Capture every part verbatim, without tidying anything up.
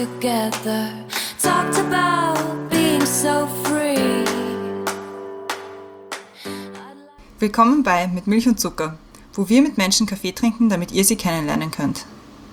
together, talked about being so free. Willkommen bei Mit Milch und Zucker, wo wir mit Menschen Kaffee trinken, damit ihr sie kennenlernen könnt.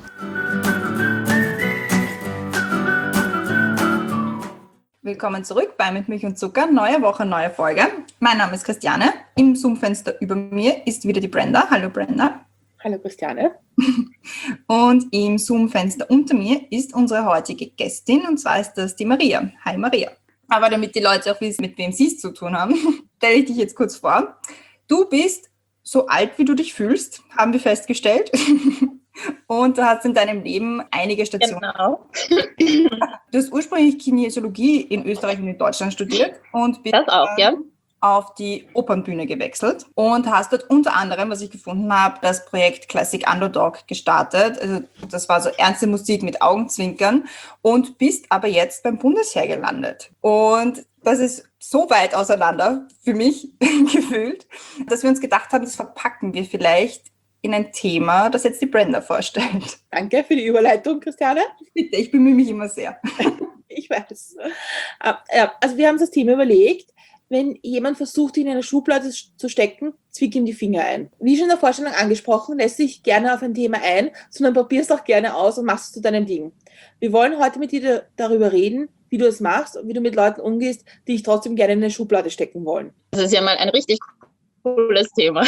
Willkommen zurück bei Mit Milch und Zucker, neue Woche, neue Folge. Mein Name ist Christiane, im Zoom-Fenster über mir ist wieder die Brenda. Hallo Brenda. Hallo Christiane. Und im Zoom-Fenster unter mir ist unsere heutige Gästin, und zwar ist das die Maria. Hi Maria. Aber damit die Leute auch wissen, mit wem sie es zu tun haben, stelle ich dich jetzt kurz vor. Du bist so alt, wie du dich fühlst, haben wir festgestellt. Und du hast in deinem Leben einige Stationen. Genau. Du hast ursprünglich Kinesiologie in Österreich und in Deutschland studiert und bist Das auch, ja. auf die Opernbühne gewechselt und hast dort unter anderem, was ich gefunden habe, das Projekt Classic Underdog gestartet. Also das war so ernste Musik mit Augenzwinkern und bist aber jetzt beim Bundesheer gelandet. Und das ist so weit auseinander für mich gefühlt, dass wir uns gedacht haben, das verpacken wir vielleicht in ein Thema, das jetzt die Brenda vorstellt. Danke für die Überleitung, Christiane. Bitte, ich bemühe mich immer sehr. Ich weiß. Also wir haben uns das Thema überlegt, wenn jemand versucht, ihn in eine Schublade zu stecken, zwick ihm die Finger ein. Wie schon in der Vorstellung angesprochen, lässt sich gerne auf ein Thema ein, sondern probierst auch gerne aus und machst es zu deinem Ding. Wir wollen heute mit dir darüber reden, wie du es machst und wie du mit Leuten umgehst, die dich trotzdem gerne in eine Schublade stecken wollen. Das ist ja mal ein richtig cooles Thema.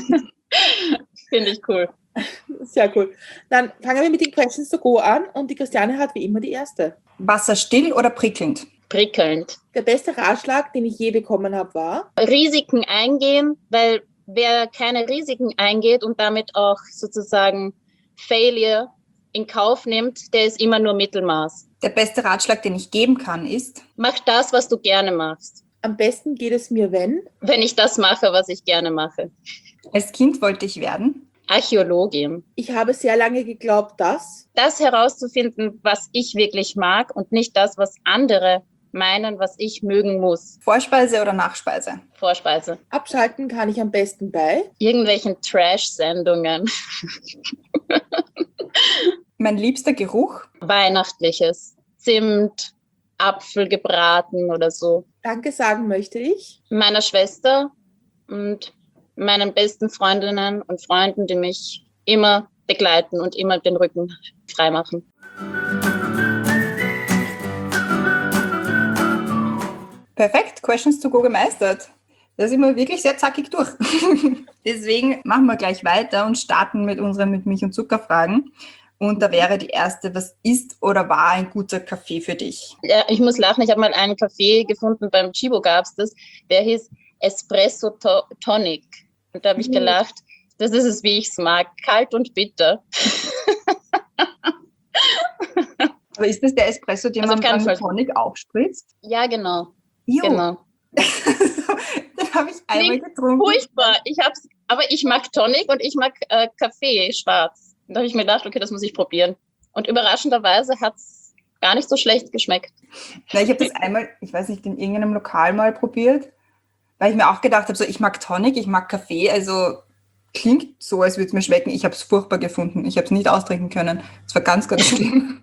Finde ich cool. Sehr cool. Dann fangen wir mit den Questions to go an und die Christiane hat wie immer die erste. Wasserstill oder prickelnd? Prickelnd. Der beste Ratschlag, den ich je bekommen habe, war? Risiken eingehen, weil wer keine Risiken eingeht und damit auch sozusagen Failure in Kauf nimmt, der ist immer nur Mittelmaß. Der beste Ratschlag, den ich geben kann, ist? Mach das, was du gerne machst. Am besten geht es mir, wenn? Wenn ich das mache, was ich gerne mache. Als Kind wollte ich werden? Archäologin. Ich habe sehr lange geglaubt, dass? Das herauszufinden, was ich wirklich mag und nicht das, was andere meinen, was ich mögen muss. Vorspeise oder Nachspeise? Vorspeise. Abschalten kann ich am besten bei? Irgendwelchen Trash-Sendungen. Mein liebster Geruch? Weihnachtliches. Zimt, Apfel gebraten oder so. Danke sagen möchte ich? Meiner Schwester und meinen besten Freundinnen und Freunden, die mich immer begleiten und immer den Rücken frei machen. Perfekt, Questions to go gemeistert. Da sind wir wirklich sehr zackig durch. Deswegen machen wir gleich weiter und starten mit unseren Mit Milch und Zucker Fragen. Und da wäre die erste: Was ist oder war ein guter Kaffee für dich? Ja, ich muss lachen, ich habe mal einen Kaffee gefunden, beim Chibo gab es das, der hieß Espresso to- Tonic. Und da habe ich gelacht, das ist es, wie ich es mag, kalt und bitter. Aber ist das der Espresso, den Also man kein beim Fall. Tonic aufspritzt? Ja, genau. Jo. genau. Den habe ich einmal Klingt getrunken. Furchtbar. Ich hab's, aber ich mag Tonic und ich mag äh, Kaffee schwarz. Und da habe ich mir gedacht, okay, das muss ich probieren. Und überraschenderweise hat es gar nicht so schlecht geschmeckt. Na, ich habe das einmal, ich weiß nicht, in irgendeinem Lokal mal probiert, weil ich mir auch gedacht habe, so, ich mag Tonic, ich mag Kaffee, also klingt so, als würde es mir schmecken. Ich habe es furchtbar gefunden. Ich habe es nicht austrinken können. Es war ganz, ganz schlimm.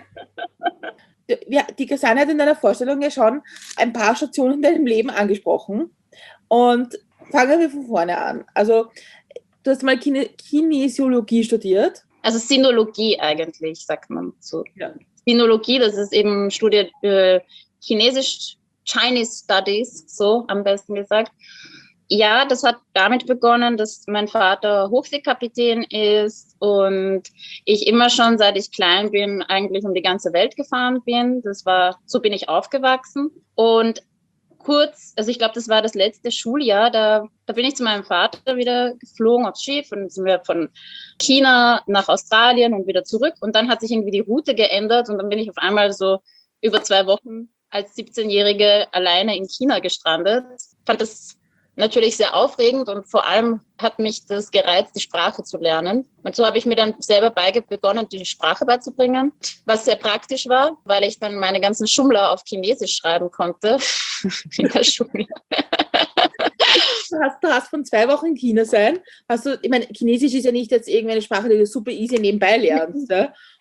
Ja, die Christiane hat in deiner Vorstellung ja schon ein paar Stationen in deinem Leben angesprochen. Und fangen wir von vorne an. Also, du hast mal Kine- Kinesiologie studiert. Also Sinologie eigentlich, sagt man so. Ja. Sinologie, das ist eben Studie äh, Chinesisch, Chinese Studies, so am besten gesagt. Ja, das hat damit begonnen, dass mein Vater Hochseekapitän ist und ich immer schon, seit ich klein bin, eigentlich um die ganze Welt gefahren bin. Das war, so bin ich aufgewachsen. Und kurz, also ich glaube, das war das letzte Schuljahr, da, da bin ich zu meinem Vater wieder geflogen aufs Schiff und dann sind wir von China nach Australien und wieder zurück. Und dann hat sich irgendwie die Route geändert und dann bin ich auf einmal so über zwei Wochen als siebzehnjährige alleine in China gestrandet. Ich fand das natürlich sehr aufregend und vor allem hat mich das gereizt, die Sprache zu lernen. Und so habe ich mir dann selber beige- begonnen, die Sprache beizubringen, was sehr praktisch war, weil ich dann meine ganzen Schummler auf Chinesisch schreiben konnte in der Schule. Du hast, du hast von zwei Wochen in China sein. Hast du, ich meine, Chinesisch ist ja nicht jetzt irgendeine Sprache, die du super easy nebenbei lernst. Ja?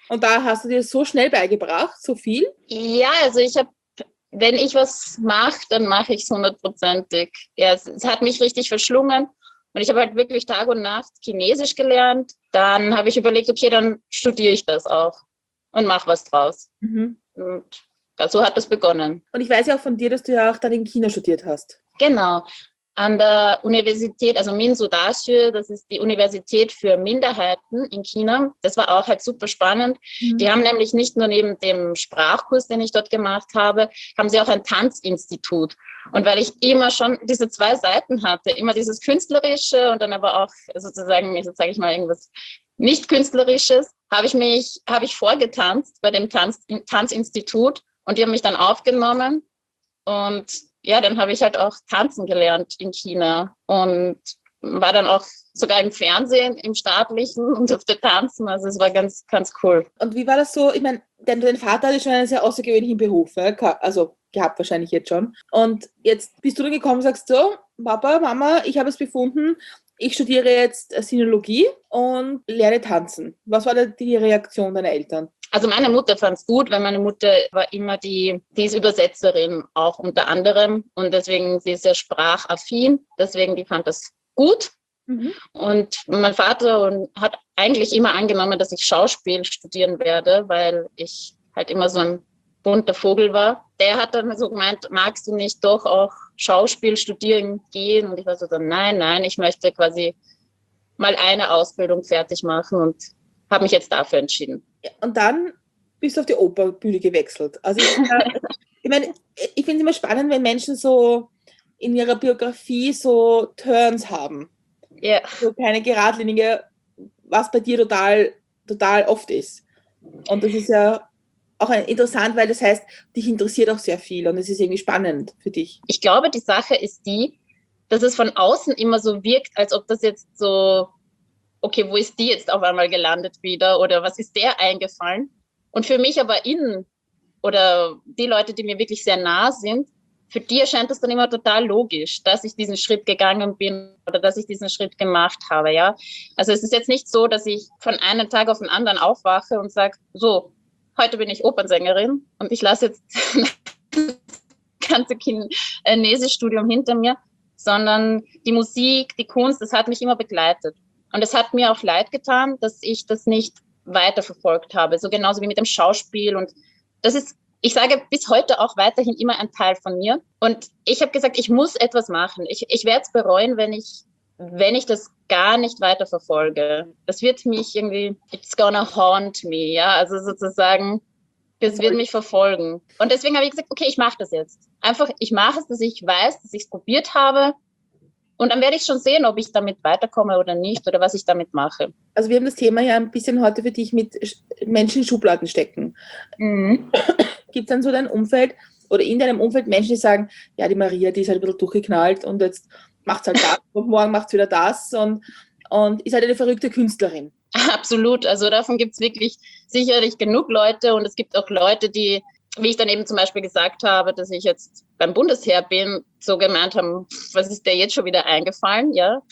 Und da hast du dir so schnell beigebracht, so viel? Ja, also ich habe, wenn ich was mache, dann mache ich es hundertprozentig. Ja, es, es hat mich richtig verschlungen. Und ich habe halt wirklich Tag und Nacht Chinesisch gelernt. Dann habe ich überlegt, okay, dann studiere ich das auch und mache was draus. Mhm. Und ja, so hat das begonnen. Und ich weiß ja auch von dir, dass du ja auch dann in China studiert hast. Genau. An der Universität, also Minzu Daxue, das ist die Universität für Minderheiten in China. Das war auch halt super spannend. Mhm. Die haben nämlich nicht nur neben dem Sprachkurs, den ich dort gemacht habe, haben sie auch ein Tanzinstitut. Und weil ich immer schon diese zwei Seiten hatte, immer dieses Künstlerische und dann aber auch sozusagen, jetzt sage ich mal, irgendwas nicht Künstlerisches, habe ich mich, habe ich vorgetanzt bei dem Tanz, Tanzinstitut und die haben mich dann aufgenommen und ja, dann habe ich halt auch tanzen gelernt in China und war dann auch sogar im Fernsehen, im Staatlichen und durfte tanzen. Also es war ganz, ganz cool. Und wie war das so? Ich meine, dein, dein Vater hatte schon einen sehr außergewöhnlichen Beruf, ja? Also gehabt wahrscheinlich jetzt schon. Und jetzt bist du dann gekommen und sagst so, Papa, Mama, ich habe es befunden, ich studiere jetzt Sinologie und lerne tanzen. Was war da die Reaktion deiner Eltern? Also meine Mutter fand es gut, weil meine Mutter war immer die, die ist Übersetzerin auch unter anderem und deswegen, sie ist sehr sprachaffin, deswegen die fand das gut. Mhm. Und mein Vater hat eigentlich immer angenommen, dass ich Schauspiel studieren werde, weil ich halt immer so ein bunter Vogel war. Der hat dann so gemeint, magst du nicht doch auch Schauspiel studieren gehen? Und ich war so, dann, nein, nein, ich möchte quasi mal eine Ausbildung fertig machen und habe mich jetzt dafür entschieden. Und dann bist du auf die Operbühne gewechselt. Also ich, ich meine, ich finde es immer spannend, wenn Menschen so in ihrer Biografie so Turns haben. Yeah. So keine geradlinige, was bei dir total, total oft ist. Und das ist ja auch interessant, weil das heißt, dich interessiert auch sehr viel und es ist irgendwie spannend für dich. Ich glaube, die Sache ist die, dass es von außen immer so wirkt, als ob das jetzt so, okay, wo ist die jetzt auf einmal gelandet wieder oder was ist der eingefallen? Und für mich aber innen oder die Leute, die mir wirklich sehr nah sind, für die erscheint es dann immer total logisch, dass ich diesen Schritt gegangen bin oder dass ich diesen Schritt gemacht habe, ja. Also es ist jetzt nicht so, dass ich von einem Tag auf den anderen aufwache und sage, so, heute bin ich Opernsängerin und ich lasse jetzt das ganze Chinesisch-Studium hinter mir, sondern die Musik, die Kunst, das hat mich immer begleitet. Und es hat mir auch leid getan, dass ich das nicht weiterverfolgt habe, so genauso wie mit dem Schauspiel. Und das ist, ich sage bis heute auch weiterhin immer ein Teil von mir. Und ich habe gesagt, ich muss etwas machen. Ich, ich werde es bereuen, wenn ich, wenn ich das gar nicht weiterverfolge. Das wird mich irgendwie, it's gonna haunt me, ja, also sozusagen, das wird mich verfolgen. Und deswegen habe ich gesagt, okay, ich mache das jetzt. Einfach, ich mache es, dass ich weiß, dass ich es probiert habe. Und dann werde ich schon sehen, ob ich damit weiterkomme oder nicht oder was ich damit mache. Also wir haben das Thema ja ein bisschen heute für dich mit Menschen in Schubladen stecken. Mhm. Gibt es dann so dein Umfeld oder in deinem Umfeld Menschen, die sagen, ja, die Maria, die ist halt ein bisschen durchgeknallt und jetzt macht halt das und morgen macht sie wieder das und, und ist halt eine verrückte Künstlerin. Absolut, also davon gibt es wirklich sicherlich genug Leute und es gibt auch Leute, die, wie ich dann eben zum Beispiel gesagt habe, dass ich jetzt beim Bundesheer bin, so gemeint haben, was ist der jetzt schon wieder eingefallen, ja.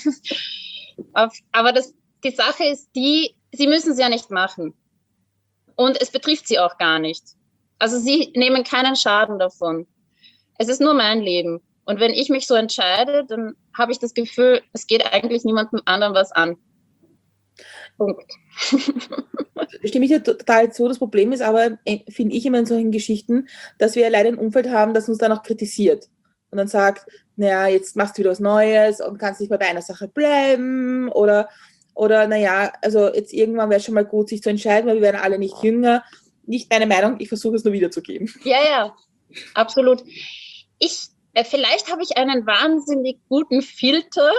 Aber das, die Sache ist die, sie müssen es ja nicht machen. Und es betrifft sie auch gar nicht. Also sie nehmen keinen Schaden davon. Es ist nur mein Leben. Und wenn ich mich so entscheide, dann habe ich das Gefühl, es geht eigentlich niemandem anderen was an. Punkt. Stimme ich dir total zu. Das Problem ist aber, finde ich immer in solchen Geschichten, dass wir leider ein Umfeld haben, das uns dann auch kritisiert. Und dann sagt, naja, jetzt machst du wieder was Neues und kannst nicht mal bei einer Sache bleiben. Oder, oder naja, also jetzt irgendwann wäre es schon mal gut, sich zu entscheiden, weil wir werden alle nicht jünger. Nicht meine Meinung, ich versuche es nur wiederzugeben. Ja, ja, absolut. Ich Vielleicht habe ich einen wahnsinnig guten Filter,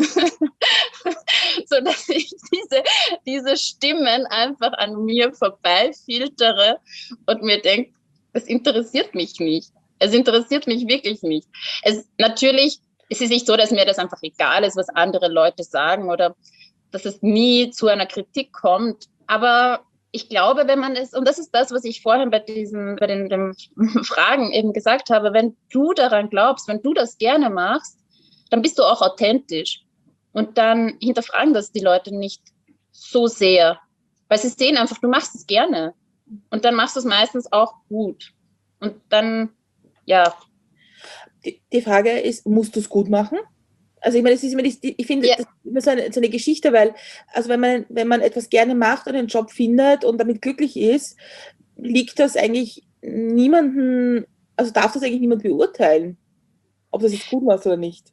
sodass ich diese, diese Stimmen einfach an mir vorbeifiltere und mir denke, es interessiert mich nicht. Es interessiert mich wirklich nicht. Es, natürlich ist es nicht so, dass mir das einfach egal ist, was andere Leute sagen oder dass es nie zu einer Kritik kommt. Aber ich glaube, wenn man es, und das ist das, was ich vorhin bei diesen, bei den, den Fragen eben gesagt habe, wenn du daran glaubst, wenn du das gerne machst, dann bist du auch authentisch. Und dann hinterfragen das die Leute nicht so sehr, Weil sie sehen einfach, du machst es gerne. Und dann machst du es meistens auch gut. Und dann, ja. Die, die Frage ist, musst du es gut machen? Also ich meine, es ist immer die, ich finde, Ja. das ist immer so eine, so eine Geschichte, weil, also wenn man, wenn man etwas gerne macht und einen Job findet und damit glücklich ist, liegt das eigentlich niemanden, also darf das eigentlich niemand beurteilen, ob das jetzt gut war oder nicht.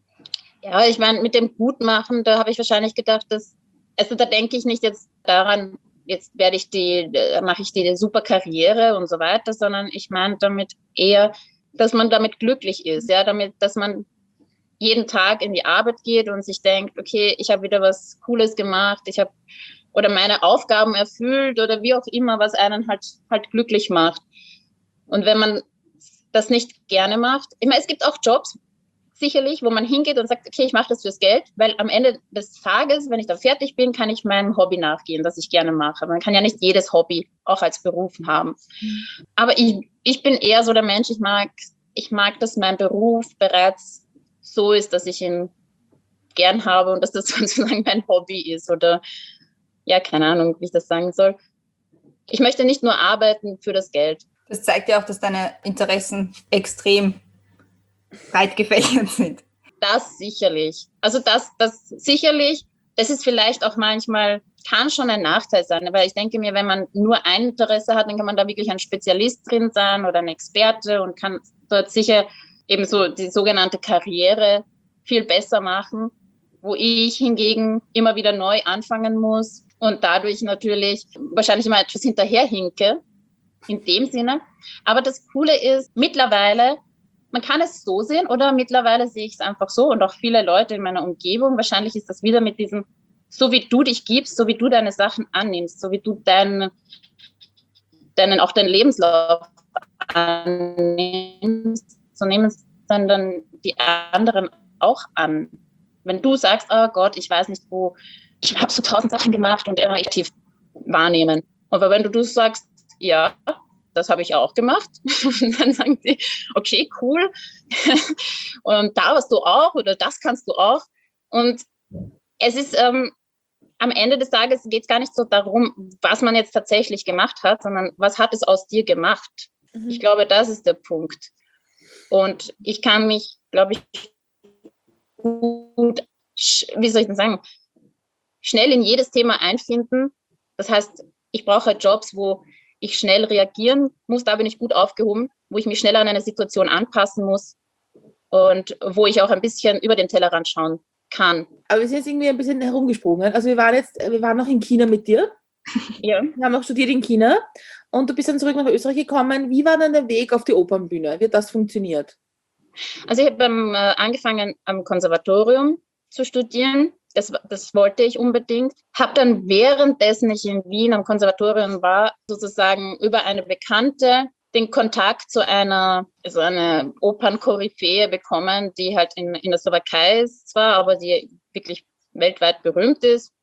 Ja, ich meine, mit dem Gutmachen, da habe ich wahrscheinlich gedacht, dass, also da denke ich nicht jetzt daran, jetzt werde ich die, mache ich die super Karriere und so weiter, sondern ich meine damit eher, dass man damit glücklich ist, ja, damit, dass man jeden Tag in die Arbeit geht und sich denkt, okay, ich habe wieder was Cooles gemacht, ich habe oder meine Aufgaben erfüllt oder wie auch immer, was einen halt halt glücklich macht. Und wenn man das nicht gerne macht, ich meine, es gibt auch Jobs, sicherlich, wo man hingeht und sagt, okay, ich mache das fürs Geld, weil am Ende des Tages, wenn ich da fertig bin, kann ich meinem Hobby nachgehen, das ich gerne mache. Man kann ja nicht jedes Hobby auch als Beruf haben. Mhm. Aber ich, ich bin eher so der Mensch, ich mag, ich mag, dass mein Beruf bereits so ist, dass ich ihn gern habe und dass das sozusagen mein Hobby ist oder ja, keine Ahnung, wie ich das sagen soll. Ich möchte nicht nur arbeiten für das Geld. Das zeigt ja auch, dass deine Interessen extrem breit gefächert sind. Das sicherlich. Also das, das sicherlich, das ist vielleicht auch manchmal, kann schon ein Nachteil sein, weil ich denke mir, wenn man nur ein Interesse hat, dann kann man da wirklich ein Spezialist drin sein oder ein Experte und kann dort sicher eben so die sogenannte Karriere viel besser machen, wo ich hingegen immer wieder neu anfangen muss und dadurch natürlich wahrscheinlich immer etwas hinterherhinke, in dem Sinne. Aber das Coole ist, mittlerweile, man kann es so sehen oder mittlerweile sehe ich es einfach so und auch viele Leute in meiner Umgebung, wahrscheinlich ist das wieder mit diesem, so wie du dich gibst, so wie du deine Sachen annimmst, so wie du deinen, deinen auch deinen Lebenslauf annimmst, so nehmen es dann, dann die anderen auch an. Wenn du sagst, oh Gott, ich weiß nicht wo, ich habe so tausend Sachen gemacht und immer aktiv wahrnehmen. Aber wenn du, du sagst, ja, das habe ich auch gemacht. Und dann sagen die, okay, cool. Und da warst du auch oder das kannst du auch. Und es ist ähm, am Ende des Tages geht es gar nicht so darum, was man jetzt tatsächlich gemacht hat, sondern was hat es aus dir gemacht. Mhm. Ich glaube, das ist der Punkt. Und ich kann mich, glaube ich, gut, wie soll ich denn sagen, schnell in jedes Thema einfinden. Das heißt, ich brauche Jobs, wo ich schnell reagieren muss, da bin ich gut aufgehoben, wo ich mich schneller an eine Situation anpassen muss und wo ich auch ein bisschen über den Tellerrand schauen kann. Aber wir sind jetzt irgendwie ein bisschen herumgesprungen. Also wir waren jetzt, wir waren noch in China mit dir. Ja. Wir haben auch studiert in China und du bist dann zurück nach Österreich gekommen. Wie war dann der Weg auf die Opernbühne? Wie hat das funktioniert? Also ich habe ähm, angefangen am Konservatorium zu studieren. Das, das wollte ich unbedingt. Habe dann währenddessen ich in Wien am Konservatorium war, sozusagen über eine Bekannte den Kontakt zu einer, also eine Opernkoryphäe bekommen, die halt in, in der Slowakei ist zwar, aber die wirklich weltweit berühmt ist.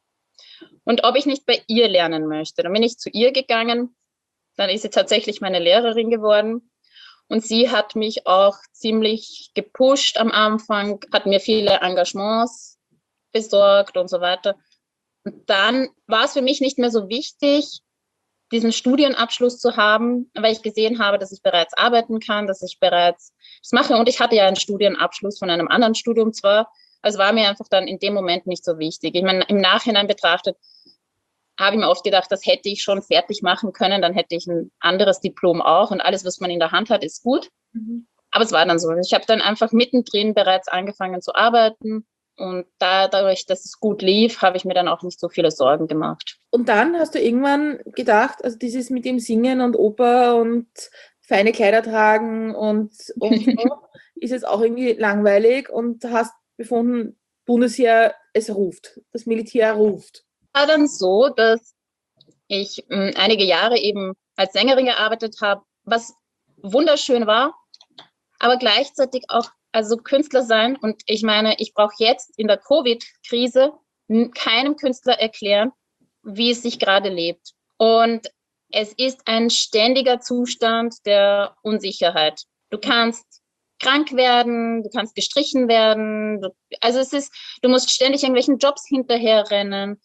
Und ob ich nicht bei ihr lernen möchte. Dann bin ich zu ihr gegangen. Dann ist sie tatsächlich meine Lehrerin geworden. Und sie hat mich auch ziemlich gepusht am Anfang, hat mir viele Engagements besorgt und so weiter. Und dann war es für mich nicht mehr so wichtig, diesen Studienabschluss zu haben, weil ich gesehen habe, dass ich bereits arbeiten kann, dass ich bereits das mache. Und ich hatte ja einen Studienabschluss von einem anderen Studium zwar, also war mir einfach dann in dem Moment nicht so wichtig. Ich meine, im Nachhinein betrachtet habe ich mir oft gedacht, das hätte ich schon fertig machen können, dann hätte ich ein anderes Diplom auch und alles, was man in der Hand hat, ist gut. Mhm. Aber es war dann so. Ich habe dann einfach mittendrin bereits angefangen zu arbeiten und dadurch, dass es gut lief, habe ich mir dann auch nicht so viele Sorgen gemacht. Und dann hast du irgendwann gedacht, also dieses mit dem Singen und Oper und feine Kleider tragen und, und so, ist jetzt auch irgendwie langweilig und hast befunden, Bundesheer, es ruft, das Militär ruft. War dann so, dass ich mh, einige Jahre eben als Sängerin gearbeitet habe, was wunderschön war, aber gleichzeitig auch also Künstler sein. Und ich meine, ich brauche jetzt in der Covid-Krise keinem Künstler erklären, wie es sich gerade lebt. Und es ist ein ständiger Zustand der Unsicherheit. Du kannst krank werden, du kannst gestrichen werden. Du, also es ist, du musst ständig irgendwelchen Jobs hinterherrennen.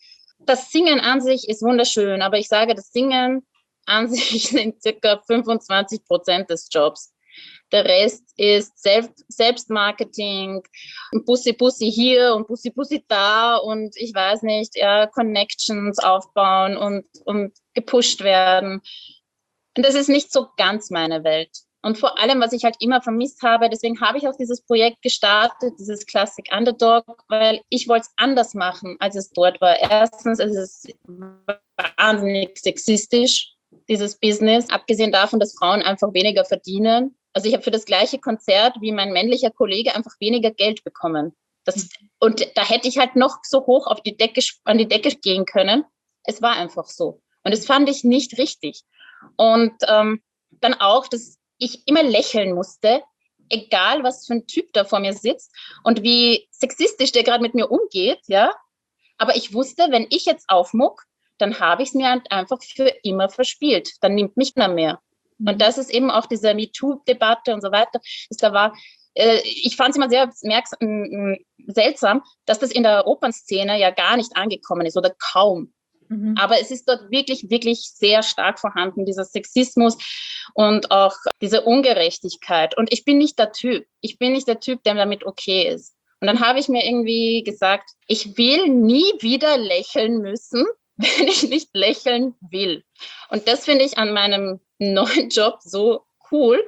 das Singen an sich ist wunderschön, aber ich sage, das Singen an sich sind circa fünfundzwanzig Prozent des Jobs. Der Rest ist Selbst Selbstmarketing, Bussi Bussi hier und Bussi Bussi da und ich weiß nicht, ja, Connections aufbauen und, und gepusht werden. Und das ist nicht so ganz meine Welt. Und vor allem, was ich halt immer vermisst habe, deswegen habe ich auch dieses Projekt gestartet, dieses Classic Underdog, weil ich wollte es anders machen, als es dort war. Erstens, es ist wahnsinnig sexistisch, dieses Business, abgesehen davon, dass Frauen einfach weniger verdienen. Also ich habe für das gleiche Konzert wie mein männlicher Kollege einfach weniger Geld bekommen. Das, und da hätte ich halt noch so hoch auf die Decke, an die Decke gehen können. Es war einfach so. Und das fand ich nicht richtig. Und ähm, dann auch, dass ich immer lächeln musste, egal was für ein Typ da vor mir sitzt und wie sexistisch der gerade mit mir umgeht, ja. Aber ich wusste, wenn ich jetzt aufmuck, dann habe ich es mir halt einfach für immer verspielt. Dann nimmt mich keiner mehr. Und das ist eben auch diese MeToo-Debatte und so weiter. Das da war, äh, ich fand es immer sehr merks- m- seltsam, dass das in der Opernszene ja gar nicht angekommen ist oder kaum. Mhm. Aber es ist dort wirklich, wirklich sehr stark vorhanden, dieser Sexismus und auch diese Ungerechtigkeit. Und ich bin nicht der Typ. Ich bin nicht der Typ, der damit okay ist. Und dann habe ich mir irgendwie gesagt, ich will nie wieder lächeln müssen, wenn ich nicht lächeln will. Und das finde ich an meinem neuen Job so cool,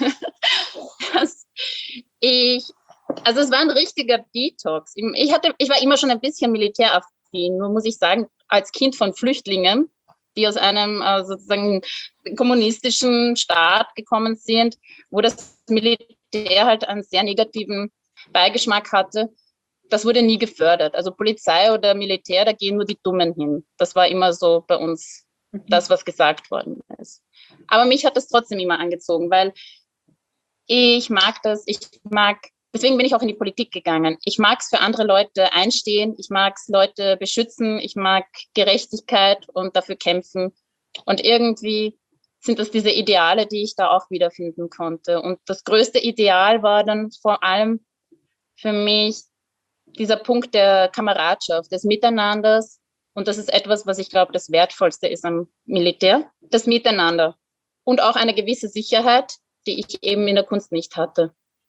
dass ich, also es war ein richtiger Detox. Ich hatte, ich war immer schon ein bisschen militäraffin, nur muss ich sagen, als Kind von Flüchtlingen, die aus einem äh, sozusagen kommunistischen Staat gekommen sind, wo das Militär halt einen sehr negativen Beigeschmack hatte. Das wurde nie gefördert. Also Polizei oder Militär, da gehen nur die Dummen hin. Das war immer so bei uns das, was gesagt worden ist. Aber mich hat das trotzdem immer angezogen, weil ich mag das, ich mag, deswegen bin ich auch in die Politik gegangen. Ich mag es für andere Leute einstehen, ich mag es Leute beschützen, ich mag Gerechtigkeit und dafür kämpfen. Und irgendwie sind das diese Ideale, die ich da auch wiederfinden konnte. Und das größte Ideal war dann vor allem für mich dieser Punkt der Kameradschaft, des Miteinanders. Und das ist etwas, was ich glaube, das Wertvollste ist am Militär. Das Miteinander. Und auch eine gewisse Sicherheit, die ich eben in der Kunst nicht hatte.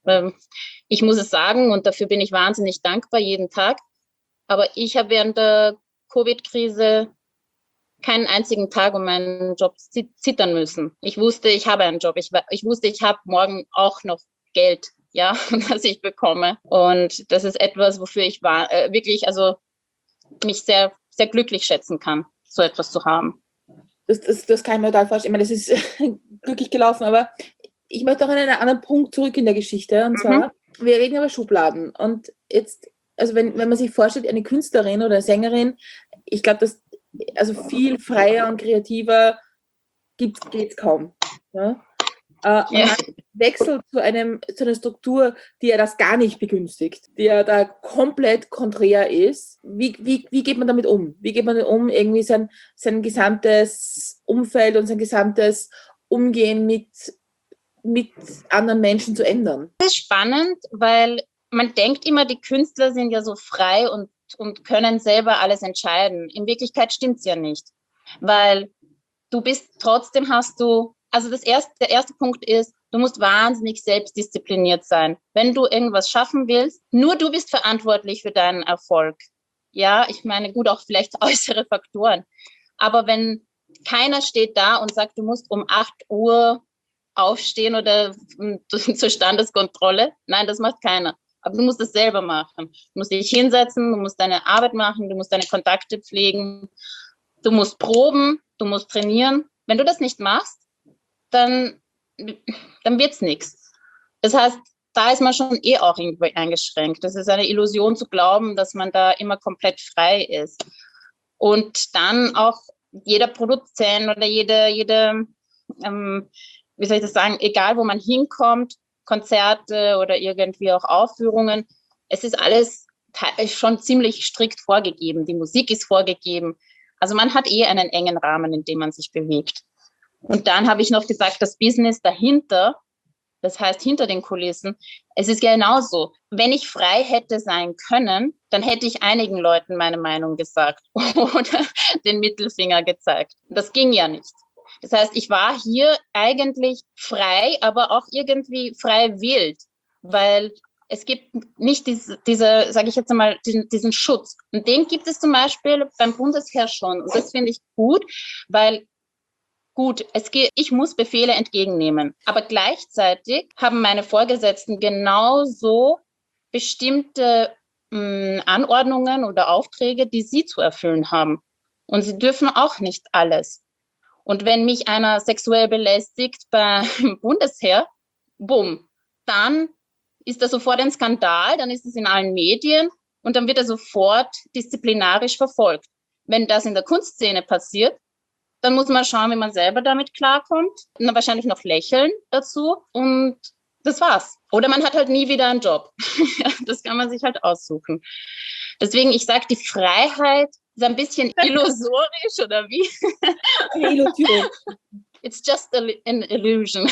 Ich muss es sagen, und dafür bin ich wahnsinnig dankbar jeden Tag. Aber ich habe während der Covid-Krise keinen einzigen Tag um meinen Job zittern müssen. Ich wusste, ich habe einen Job. Ich, ich wusste, ich habe morgen auch noch Geld, ja, das ich bekomme. Und das ist etwas, wofür ich war, äh, wirklich, also mich sehr, sehr glücklich schätzen kann, so etwas zu haben. Das, das, das kann ich mir total vorstellen. Ich meine, das ist glücklich gelaufen, aber ich möchte auch an einen anderen Punkt zurück in der Geschichte. Und mhm. zwar, wir reden über Schubladen. Und jetzt, also wenn, wenn man sich vorstellt, eine Künstlerin oder eine Sängerin, ich glaube, dass also viel freier und kreativer geht es kaum. Ja? Äh, und ja. dann wechselt zu, einem, zu einer Struktur, die ja das gar nicht begünstigt, die ja da komplett konträr ist. Wie, wie, wie geht man damit um? Wie geht man damit um, irgendwie sein, sein gesamtes Umfeld und sein gesamtes Umgehen mit, mit anderen Menschen zu ändern? Das ist spannend, weil man denkt immer, die Künstler sind ja so frei und, und können selber alles entscheiden. In Wirklichkeit stimmt es ja nicht, weil du bist, trotzdem hast du, also das erste, der erste Punkt ist, du musst wahnsinnig selbstdiszipliniert sein. Wenn du irgendwas schaffen willst, nur du bist verantwortlich für deinen Erfolg. Ja, ich meine, gut, auch vielleicht äußere Faktoren. Aber wenn keiner steht da und sagt, du musst um acht Uhr aufstehen oder zur Standeskontrolle, nein, das macht keiner. Aber du musst es selber machen. Du musst dich hinsetzen, du musst deine Arbeit machen, du musst deine Kontakte pflegen, du musst proben, du musst trainieren. Wenn du das nicht machst, dann, dann wird es nichts. Das heißt, da ist man schon eh auch irgendwie eingeschränkt. Das ist eine Illusion zu glauben, dass man da immer komplett frei ist. Und dann auch jeder Produzent oder jede, jede ähm, wie soll ich das sagen, egal wo man hinkommt, Konzerte oder irgendwie auch Aufführungen, es ist alles schon ziemlich strikt vorgegeben. Die Musik ist vorgegeben. Also man hat eh einen engen Rahmen, in dem man sich bewegt. Und dann habe ich noch gesagt, das Business dahinter, das heißt hinter den Kulissen, es ist genauso. Wenn ich frei hätte sein können, dann hätte ich einigen Leuten meine Meinung gesagt oder den Mittelfinger gezeigt. Das ging ja nicht. Das heißt, ich war hier eigentlich frei, aber auch irgendwie frei wild, weil es gibt nicht diese, diese sage ich jetzt einmal, diesen, diesen Schutz. Und den gibt es zum Beispiel beim Bundesheer schon. Und das finde ich gut, weil gut, es geht, ich muss Befehle entgegennehmen. Aber gleichzeitig haben meine Vorgesetzten genauso bestimmte mh, Anordnungen oder Aufträge, die sie zu erfüllen haben. Und sie dürfen auch nicht alles. Und wenn mich einer sexuell belästigt beim Bundesheer, bumm, dann ist da sofort ein Skandal, dann ist es in allen Medien und dann wird er sofort disziplinarisch verfolgt. Wenn das in der Kunstszene passiert, dann muss man schauen, wie man selber damit klarkommt. Und dann wahrscheinlich noch lächeln dazu und das war's. Oder man hat halt nie wieder einen Job. Das kann man sich halt aussuchen. Deswegen, ich sage, die Freiheit ist ein bisschen illusorisch, oder wie? Eine Illusion. It's just a, an illusion.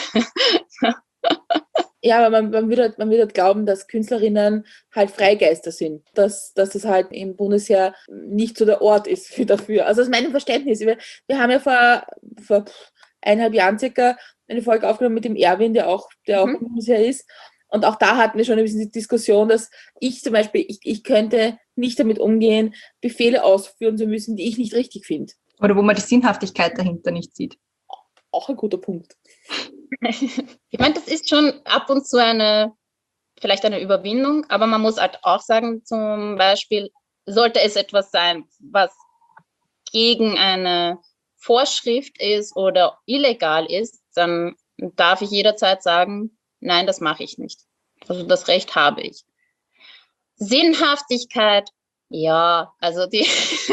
Ja, aber man, man, würde, man würde glauben, dass Künstlerinnen halt Freigeister sind, dass, dass das halt im Bundesheer nicht so der Ort ist für dafür. Also aus meinem Verständnis. Wir, wir haben ja vor, vor eineinhalb Jahren circa eine Folge aufgenommen mit dem Erwin, der auch, der auch Mhm. im Bundesheer ist. Und auch da hatten wir schon ein bisschen die Diskussion, dass ich zum Beispiel, ich, ich könnte nicht damit umgehen, Befehle ausführen zu müssen, die ich nicht richtig finde. Oder wo man die Sinnhaftigkeit dahinter nicht sieht. Auch ein guter Punkt. Ich meine, das ist schon ab und zu eine, vielleicht eine Überwindung, aber man muss halt auch sagen, zum Beispiel, sollte es etwas sein, was gegen eine Vorschrift ist oder illegal ist, dann darf ich jederzeit sagen, nein, das mache ich nicht. Also das Recht habe ich. Sinnhaftigkeit, ja, also die,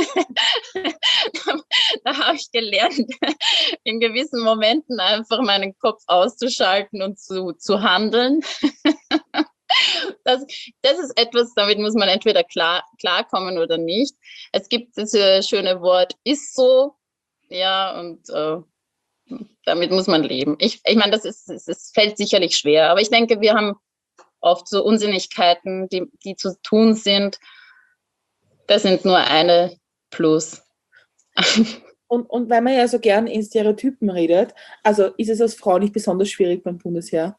da habe ich gelernt, in gewissen Momenten einfach meinen Kopf auszuschalten und zu, zu handeln. Das, das ist etwas, damit muss man entweder klar, klarkommen oder nicht. Es gibt das schöne Wort, ist so, ja, und äh, damit muss man leben. Ich, ich meine, das ist, es, es fällt sicherlich schwer, aber ich denke, wir haben oft so Unsinnigkeiten, die, die zu tun sind. Das sind nur eine plus. Und, und weil man ja so gern in Stereotypen redet, also ist es als Frau nicht besonders schwierig beim Bundesheer?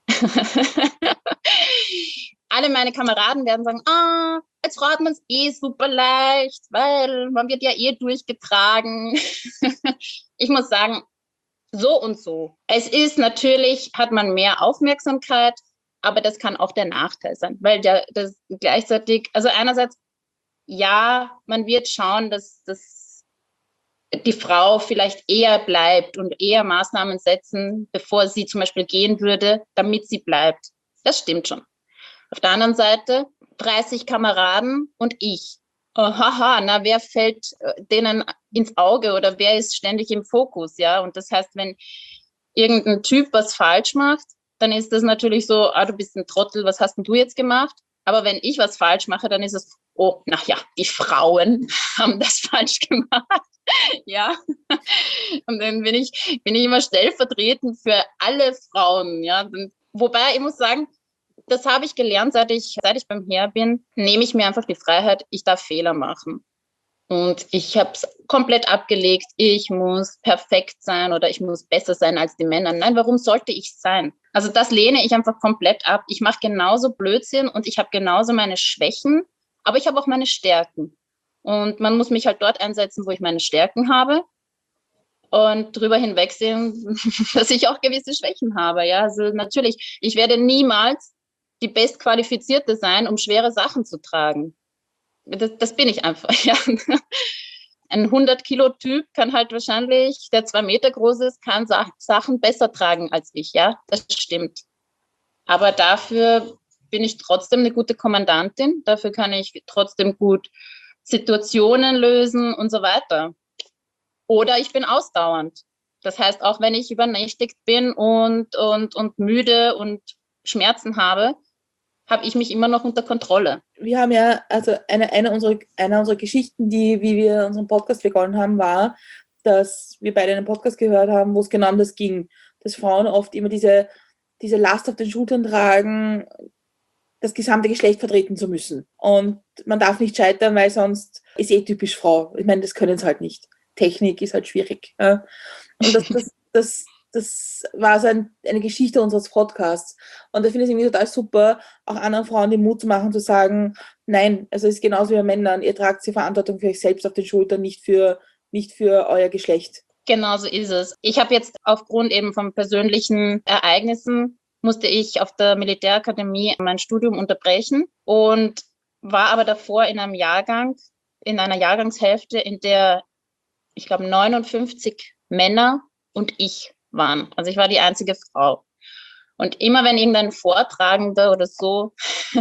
Alle meine Kameraden werden sagen, ah, als Frau hat man es eh super leicht, weil man wird ja eh durchgetragen. Ich muss sagen, so und so. Es ist natürlich, hat man mehr Aufmerksamkeit, aber das kann auch der Nachteil sein, weil der, das gleichzeitig, also einerseits, ja, man wird schauen, dass, dass die Frau vielleicht eher bleibt und eher Maßnahmen setzen, bevor sie zum Beispiel gehen würde, damit sie bleibt. Das stimmt schon. Auf der anderen Seite dreißig Kameraden und ich. Oh, haha, na, wer fällt denen ins Auge oder wer ist ständig im Fokus, ja? Und das heißt, wenn irgendein Typ was falsch macht, dann ist das natürlich so, ah, du bist ein Trottel, was hast denn du jetzt gemacht? Aber wenn ich was falsch mache, dann ist es, oh, na ja, die Frauen haben das falsch gemacht, ja. Und dann bin ich, bin ich immer stellvertretend für alle Frauen, ja. Wobei, ich muss sagen, das habe ich gelernt, seit ich, seit ich beim Heer bin, nehme ich mir einfach die Freiheit, ich darf Fehler machen. Und ich habe es komplett abgelegt, ich muss perfekt sein oder ich muss besser sein als die Männer. Nein, warum sollte ich sein? Also das lehne ich einfach komplett ab. Ich mache genauso Blödsinn und ich habe genauso meine Schwächen, aber ich habe auch meine Stärken. Und man muss mich halt dort einsetzen, wo ich meine Stärken habe und drüber hinwegsehen, dass ich auch gewisse Schwächen habe. Ja, also natürlich, ich werde niemals die Bestqualifizierte sein, um schwere Sachen zu tragen. Das, das bin ich einfach, ja. Ein hundert-Kilo-Typ kann halt wahrscheinlich, der zwei Meter groß ist, kann Sa- Sachen besser tragen als ich, ja. Das stimmt. Aber dafür bin ich trotzdem eine gute Kommandantin. Dafür kann ich trotzdem gut Situationen lösen und so weiter. Oder ich bin ausdauernd. Das heißt, auch wenn ich übernächtigt bin und, und, und müde und Schmerzen habe, habe ich mich immer noch unter Kontrolle. Wir haben ja, also eine, eine, unserer, eine unserer Geschichten, die, wie wir unseren Podcast begonnen haben, war, dass wir beide einen Podcast gehört haben, wo es genau um das ging, dass Frauen oft immer diese diese Last auf den Schultern tragen, das gesamte Geschlecht vertreten zu müssen. Und man darf nicht scheitern, weil sonst ist eh typisch Frau. Ich meine, das können sie halt nicht. Technik ist halt schwierig. Ja. Und das, das, das, das war so ein, eine Geschichte unseres Podcasts. Und da finde ich es irgendwie total super, auch anderen Frauen den Mut zu machen, zu sagen, nein, also es ist genauso wie bei Männern, ihr tragt die Verantwortung für euch selbst auf den Schultern, nicht für, nicht für euer Geschlecht. Genau so ist es. Ich habe jetzt aufgrund eben von persönlichen Ereignissen, musste ich auf der Militärakademie mein Studium unterbrechen und war aber davor in einem Jahrgang, in einer Jahrgangshälfte, in der, ich glaube, neunundfünfzig Männer und ich waren. Also ich war die einzige Frau. Und immer wenn irgendein Vortragender oder so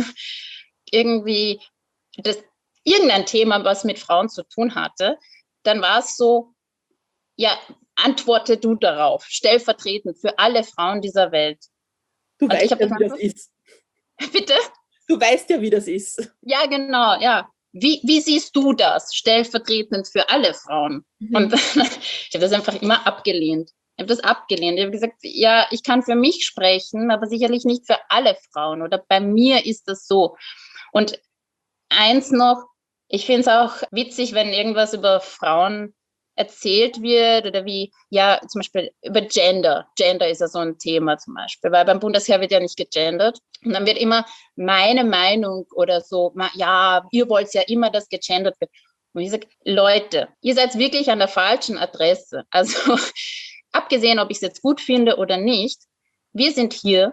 irgendwie das, irgendein Thema, was mit Frauen zu tun hatte, dann war es so, ja, antworte du darauf, stellvertretend für alle Frauen dieser Welt. Du Also weißt ich ja, wie das ist. Bitte? Du weißt ja, wie das ist. Ja, genau, ja. Wie, wie siehst du das, stellvertretend für alle Frauen? Mhm. Und ich habe das einfach immer abgelehnt. Ich habe das abgelehnt. Ich habe gesagt, ja, ich kann für mich sprechen, aber sicherlich nicht für alle Frauen. Oder bei mir ist das so. Und eins noch, ich finde es auch witzig, wenn irgendwas über Frauen erzählt wird oder wie, ja, zum Beispiel über Gender. Gender ist ja so ein Thema zum Beispiel, weil beim Bundesheer wird ja nicht gegendert. Und dann wird immer meine Meinung oder so, ja, ihr wollt ja immer, dass gegendert wird. Und ich sage, Leute, ihr seid wirklich an der falschen Adresse. Also abgesehen, ob ich es jetzt gut finde oder nicht, wir sind hier,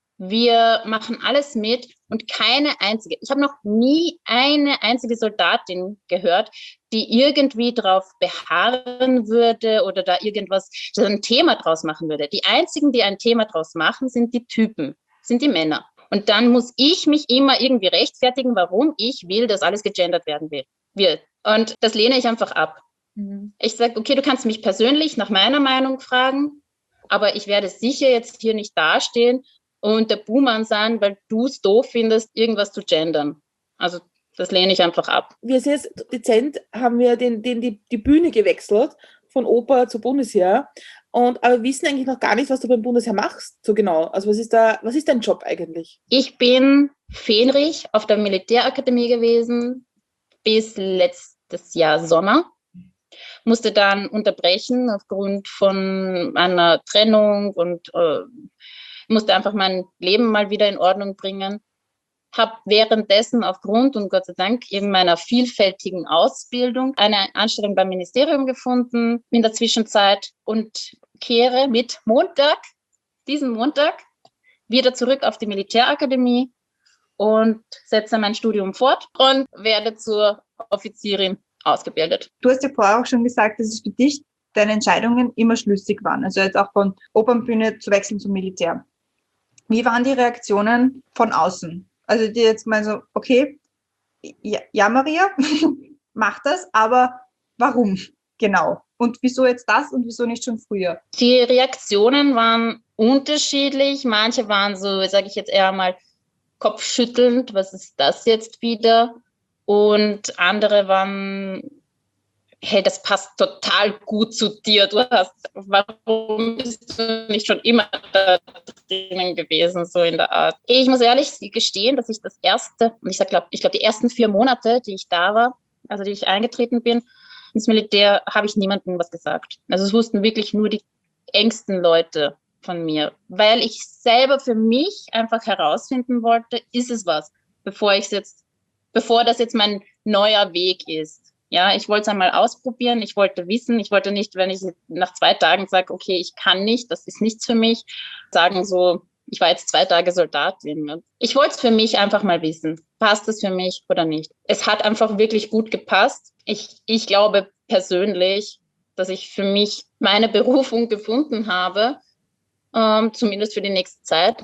wir machen alles mit und keine einzige, ich habe noch nie eine einzige Soldatin gehört, die irgendwie drauf beharren würde oder da irgendwas, ein Thema draus machen würde. Die einzigen, die ein Thema draus machen, sind die Typen, sind die Männer. Und dann muss ich mich immer irgendwie rechtfertigen, warum ich will, dass alles gegendert werden wird. Und das lehne ich einfach ab. Mhm. Ich sage, okay, du kannst mich persönlich nach meiner Meinung fragen, aber ich werde sicher jetzt hier nicht dastehen und der Buhmann sein, weil du es doof findest, irgendwas zu gendern. Also das lehne ich einfach ab. Wir sind jetzt dezent, haben wir den, den, die, die Bühne gewechselt, von Oper zu Bundesheer. Und, aber wir wissen eigentlich noch gar nicht, was du beim Bundesheer machst, so genau. Also was ist da, was ist dein Job eigentlich? Ich bin Fähnrich auf der Militärakademie gewesen bis letztes Jahr Sommer. Musste dann unterbrechen aufgrund von einer Trennung und äh, musste einfach mein Leben mal wieder in Ordnung bringen. Habe währenddessen aufgrund und Gott sei Dank eben meiner vielfältigen Ausbildung eine Anstellung beim Ministerium gefunden in der Zwischenzeit und kehre mit Montag, diesen Montag, wieder zurück auf die Militärakademie und setze mein Studium fort und werde zur Offizierin ausgebildet. Du hast ja vorher auch schon gesagt, dass es für dich deine Entscheidungen immer schlüssig waren. Also jetzt auch von Opernbühne zu wechseln zum Militär. Wie waren die Reaktionen von außen? Also die jetzt mal so, okay, ja, ja Maria, mach das, aber warum genau? Und wieso jetzt das und wieso nicht schon früher? Die Reaktionen waren unterschiedlich. Manche waren so, sage ich jetzt eher mal, kopfschüttelnd, was ist das jetzt wieder? Und andere waren, hey, das passt total gut zu dir. Du hast, warum bist du nicht schon immer da drinnen gewesen, so in der Art? Ich muss ehrlich gestehen, dass ich das erste, und ich glaube, ich glaube, die ersten vier Monate, die ich da war, also die ich eingetreten bin ins Militär, habe ich niemandem was gesagt. Also es wussten wirklich nur die engsten Leute von mir, weil ich selber für mich einfach herausfinden wollte, ist es was, bevor ich es jetzt bevor das jetzt mein neuer Weg ist. Ja, ich wollte es einmal ausprobieren, ich wollte wissen, ich wollte nicht, wenn ich nach zwei Tagen sage, okay, ich kann nicht, das ist nichts für mich, sagen so, ich war jetzt zwei Tage Soldatin. Ich wollte es für mich einfach mal wissen, passt es für mich oder nicht. Es hat einfach wirklich gut gepasst. Ich, ich glaube persönlich, dass ich für mich meine Berufung gefunden habe, ähm, zumindest für die nächste Zeit.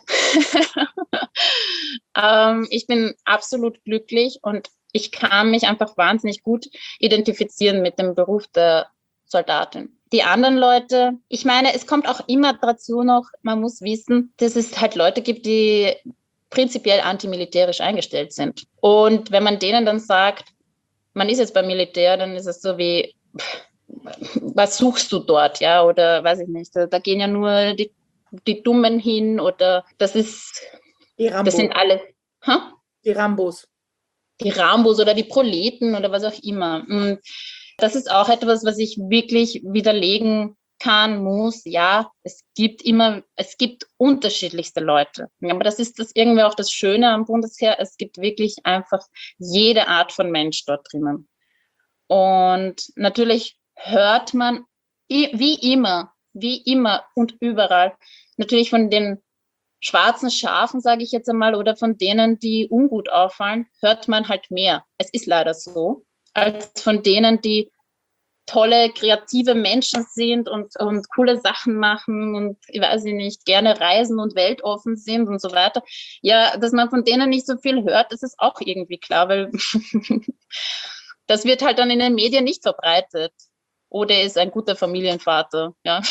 ähm, ich bin absolut glücklich und ich kann mich einfach wahnsinnig gut identifizieren mit dem Beruf der Soldatin. Die anderen Leute, ich meine, es kommt auch immer dazu noch, man muss wissen, dass es halt Leute gibt, die prinzipiell antimilitärisch eingestellt sind. Und wenn man denen dann sagt, man ist jetzt beim Militär, dann ist es so wie, was suchst du dort, ja, oder weiß ich nicht, da, da gehen ja nur die die Dummen hin oder das ist, Die Rambos. das sind alle, hä? Die Rambos. Die Rambos oder die Proleten oder was auch immer. Und das ist auch etwas, was ich wirklich widerlegen kann, muss. Ja, es gibt immer, es gibt unterschiedlichste Leute. Aber das ist das irgendwie auch das Schöne am Bundesheer. Es gibt wirklich einfach jede Art von Mensch dort drinnen. Und natürlich hört man wie immer, wie immer und überall, natürlich von den schwarzen Schafen, sage ich jetzt einmal, oder von denen, die ungut auffallen, hört man halt mehr. Es ist leider so, als von denen, die tolle, kreative Menschen sind und, und coole Sachen machen und, ich weiß nicht, gerne reisen und weltoffen sind und so weiter. Ja, dass man von denen nicht so viel hört, das ist auch irgendwie klar, weil das wird halt dann in den Medien nicht verbreitet. Oder er ist ein guter Familienvater, ja.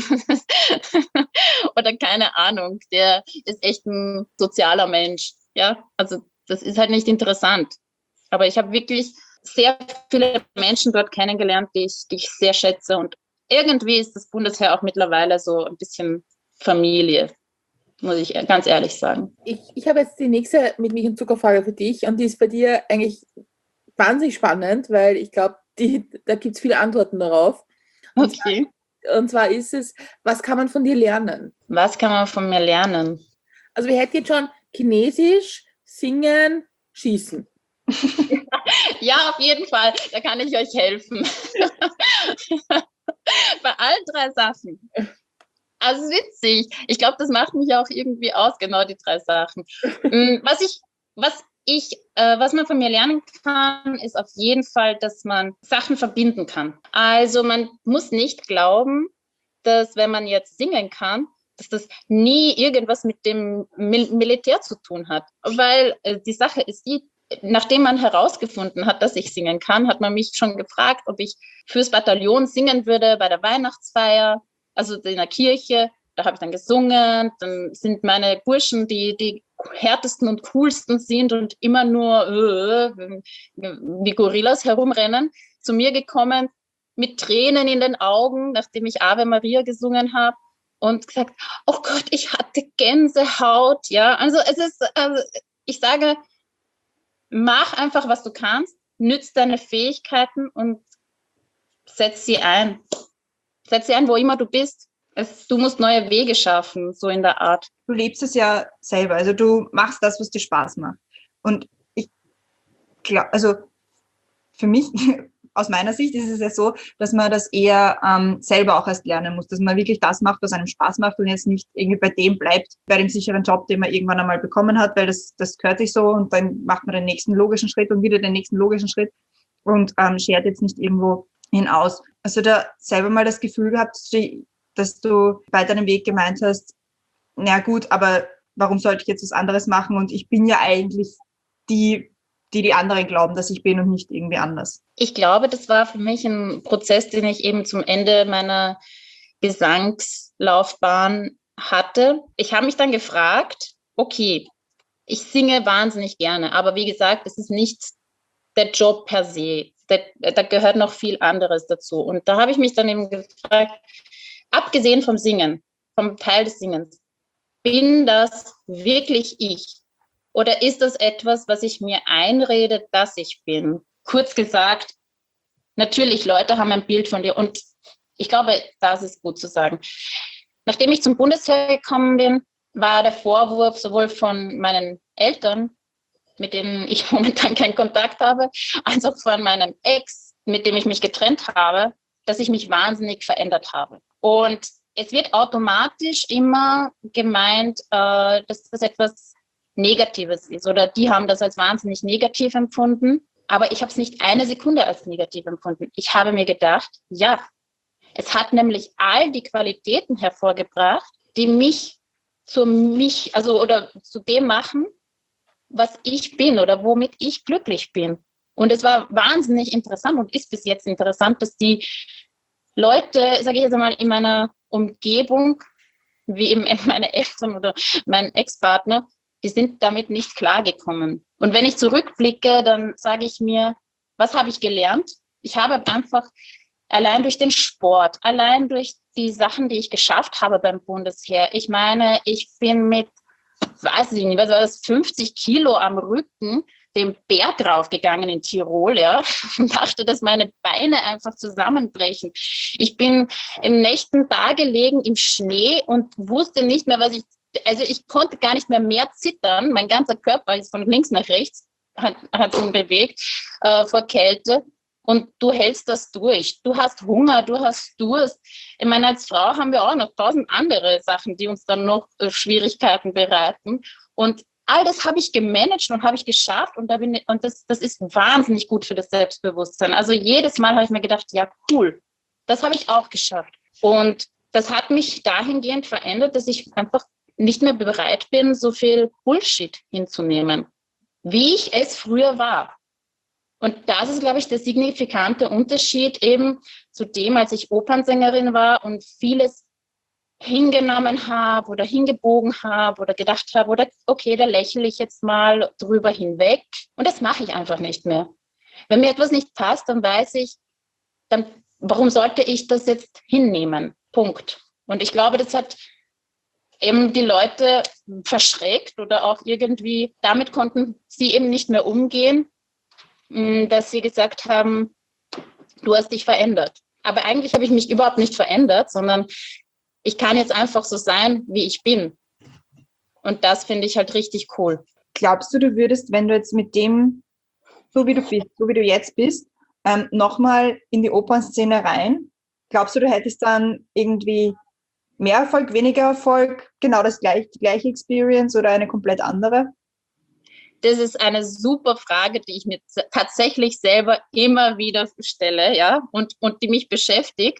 Oder keine Ahnung, der ist echt ein sozialer Mensch, ja. Also das ist halt nicht interessant. Aber ich habe wirklich sehr viele Menschen dort kennengelernt, die ich, die ich sehr schätze. Und irgendwie ist das Bundesheer auch mittlerweile so ein bisschen Familie, muss ich ganz ehrlich sagen. Ich, ich habe jetzt die nächste mit Milch und Zuckerfrage für dich und die ist bei dir eigentlich wahnsinnig spannend, weil ich glaube, da gibt es viele Antworten darauf. Und, Okay. zwar, und zwar ist es, was kann man von dir lernen? Was kann man von mir lernen? Also wir hätten jetzt schon Chinesisch, Singen, Schießen. Ja, auf jeden Fall. Da kann ich euch helfen. Bei allen drei Sachen. Also witzig. Ich glaube, das macht mich auch irgendwie aus, genau die drei Sachen. Was ich, was ich, äh, was man von mir lernen kann, ist auf jeden Fall, dass man Sachen verbinden kann. Also man muss nicht glauben, dass wenn man jetzt singen kann, dass das nie irgendwas mit dem Mil- Militär zu tun hat. Weil äh, die Sache ist die, nachdem man herausgefunden hat, dass ich singen kann, hat man mich schon gefragt, ob ich fürs Bataillon singen würde bei der Weihnachtsfeier, also in der Kirche. Da habe ich dann gesungen. Dann sind meine Burschen, die die härtesten und coolsten sind und immer nur äh, wie Gorillas herumrennen, zu mir gekommen mit Tränen in den Augen, nachdem ich Ave Maria gesungen habe und gesagt, oh Gott, ich hatte Gänsehaut. Ja, also es ist, also ich sage, mach einfach, was du kannst, nütz deine Fähigkeiten und setz sie ein. Setz sie ein, wo immer du bist. Es, du musst neue Wege schaffen, so in der Art. Du lebst es ja selber, also du machst das, was dir Spaß macht. Und ich glaube, also für mich, aus meiner Sicht ist es ja so, dass man das eher ähm, selber auch erst lernen muss, dass man wirklich das macht, was einem Spaß macht und jetzt nicht irgendwie bei dem bleibt, bei dem sicheren Job, den man irgendwann einmal bekommen hat, weil das, das gehört sich so und dann macht man den nächsten logischen Schritt und wieder den nächsten logischen Schritt und ähm, schert jetzt nicht irgendwo hinaus. Also da selber mal das Gefühl gehabt, dass du bei deinem Weg gemeint hast, na gut, aber warum sollte ich jetzt was anderes machen? Und ich bin ja eigentlich die, die die anderen glauben, dass ich bin und nicht irgendwie anders. Ich glaube, das war für mich ein Prozess, den ich eben zum Ende meiner Gesangslaufbahn hatte. Ich habe mich dann gefragt, okay, ich singe wahnsinnig gerne, aber wie gesagt, es ist nicht der Job per se. Da, da gehört noch viel anderes dazu. Und da habe ich mich dann eben gefragt, abgesehen vom Singen, vom Teil des Singens, bin das wirklich ich? Oder ist das etwas, was ich mir einrede, dass ich bin? Kurz gesagt, natürlich, Leute haben ein Bild von dir. Und ich glaube, das ist gut zu sagen. Nachdem ich zum Bundesheer gekommen bin, war der Vorwurf sowohl von meinen Eltern, mit denen ich momentan keinen Kontakt habe, als auch von meinem Ex, mit dem ich mich getrennt habe, dass ich mich wahnsinnig verändert habe. Und es wird automatisch immer gemeint, äh, dass das etwas Negatives ist oder die haben das als wahnsinnig negativ empfunden, aber ich habe es nicht eine Sekunde als negativ empfunden. Ich habe mir gedacht, ja, es hat nämlich all die Qualitäten hervorgebracht, die mich zu mich, also oder zu dem machen, was ich bin oder womit ich glücklich bin. Und es war wahnsinnig interessant und ist bis jetzt interessant, dass die Leute, sage ich jetzt einmal, in meiner Umgebung, wie eben meine Eltern oder mein Ex-Partner, die sind damit nicht klargekommen. Und wenn ich zurückblicke, dann sage ich mir, was habe ich gelernt? Ich habe einfach allein durch den Sport, allein durch die Sachen, die ich geschafft habe beim Bundesheer. Ich meine, ich bin mit, weiß ich nicht, was war das, fünfzig Kilo am Rücken den Berg raufgegangen in Tirol, ja, und dachte, dass meine Beine einfach zusammenbrechen. Ich bin im Nächten da gelegen im Schnee und wusste nicht mehr, was ich, also ich konnte gar nicht mehr mehr zittern. Mein ganzer Körper ist von links nach rechts, hat, hat ihn bewegt äh, vor Kälte. Und du hältst das durch. Du hast Hunger, du hast Durst. Ich meine, als Frau haben wir auch noch tausend andere Sachen, die uns dann noch äh, Schwierigkeiten bereiten. Und all das habe ich gemanagt und habe ich geschafft. Und, da bin ich, und das, das ist wahnsinnig gut für das Selbstbewusstsein. Also jedes Mal habe ich mir gedacht, ja cool, das habe ich auch geschafft. Und das hat mich dahingehend verändert, dass ich einfach nicht mehr bereit bin, so viel Bullshit hinzunehmen, wie ich es früher war. Und das ist, glaube ich, der signifikante Unterschied eben zu dem, als ich Opernsängerin war und vieles hingenommen habe oder hingebogen habe oder gedacht habe, oder okay, da lächle ich jetzt mal drüber hinweg. Und das mache ich einfach nicht mehr. Wenn mir etwas nicht passt, dann weiß ich, dann, warum sollte ich das jetzt hinnehmen? Punkt. Und ich glaube, das hat eben die Leute verschreckt oder auch irgendwie, damit konnten sie eben nicht mehr umgehen, dass sie gesagt haben, du hast dich verändert. Aber eigentlich habe ich mich überhaupt nicht verändert, sondern ich kann jetzt einfach so sein, wie ich bin. Und das finde ich halt richtig cool. Glaubst du, du würdest, wenn du jetzt mit dem, so wie du bist, so wie du jetzt bist, ähm, nochmal in die Opernszene rein? Glaubst du, du hättest dann irgendwie mehr Erfolg, weniger Erfolg, genau das gleiche, die gleiche Experience oder eine komplett andere? Das ist eine super Frage, die ich mir z- tatsächlich selber immer wieder stelle, ja, und, und die mich beschäftigt.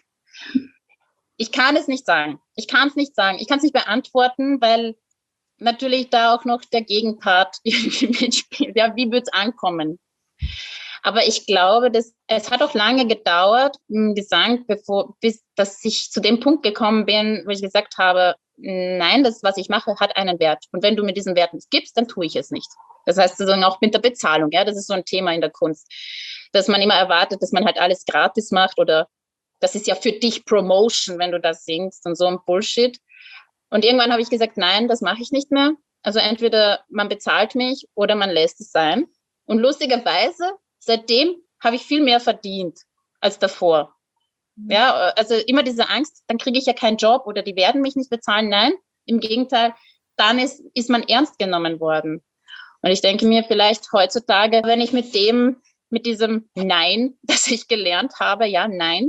Ich kann es nicht sagen. Ich kann es nicht sagen. Ich kann es nicht beantworten, weil natürlich da auch noch der Gegenpart mitspielt. Ja, wie wird es ankommen? Aber ich glaube, dass, es hat auch lange gedauert im Gesang, bevor, bis dass ich zu dem Punkt gekommen bin, wo ich gesagt habe, nein, das, was ich mache, hat einen Wert. Und wenn du mir diesen Wert nicht gibst, dann tue ich es nicht. Das heißt sozusagen auch mit der Bezahlung. Ja, das ist so ein Thema in der Kunst, dass man immer erwartet, dass man halt alles gratis macht oder das ist ja für dich Promotion, wenn du das singst und so ein Bullshit. Und irgendwann habe ich gesagt, nein, das mache ich nicht mehr. Also entweder man bezahlt mich oder man lässt es sein. Und lustigerweise, seitdem habe ich viel mehr verdient als davor. Ja, also immer diese Angst, dann kriege ich ja keinen Job oder die werden mich nicht bezahlen. Nein, im Gegenteil, dann ist, ist man ernst genommen worden. Und ich denke mir vielleicht heutzutage, wenn ich mit dem, mit diesem Nein, das ich gelernt habe, ja, Nein,